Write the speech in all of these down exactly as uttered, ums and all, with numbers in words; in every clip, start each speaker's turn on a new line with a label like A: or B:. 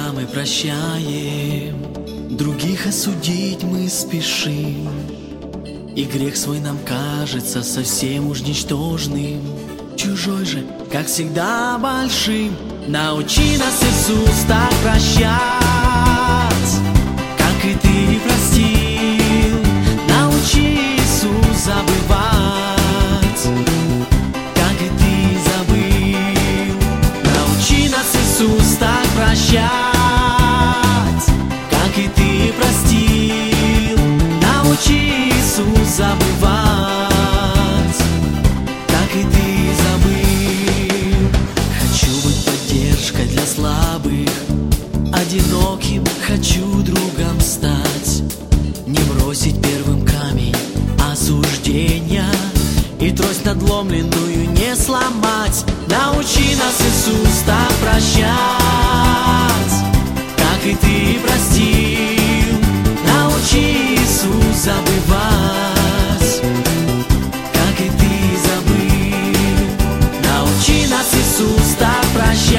A: всегда мы прощаем, других осудить мы спешим, и грех свой нам кажется совсем уж ничтожным, чужой же, как всегда, большим. Научи нас, Иисус, так прощать, как и Ты простил. Научи, Иисус, забывать, как и Ты забыл. Научи нас, Иисус, так прощать, как и Ты простил. Научи, Иисус, забывать, как и Ты забыл. Хочу быть поддержкой для слабых, одиноким хочу другом стать, не бросить первым камень осуждения и трость надломленную не сломать. Научи нас, Иисус, так прощать, как и Ты простил. Научи, Иисус, забывать, как и Ты забыл. Научи нас, Иисус, так прощать,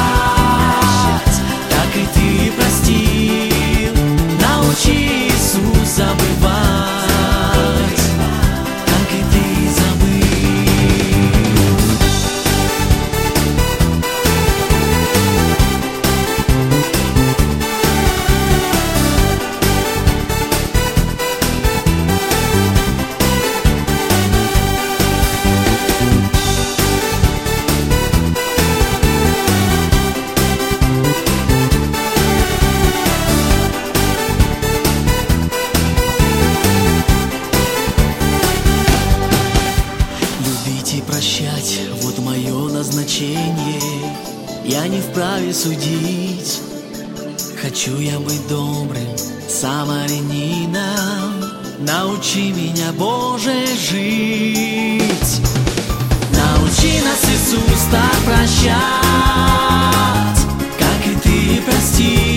A: как и Ты простил. Научи, Иисус, забывать, как и Ты забыл. Прощать, вот мое назначение. Я не вправе судить. Хочу я быть добрым самарянином. Научи меня, Боже, жить. Научи нас, Иисус, так прощать, как и Ты простил.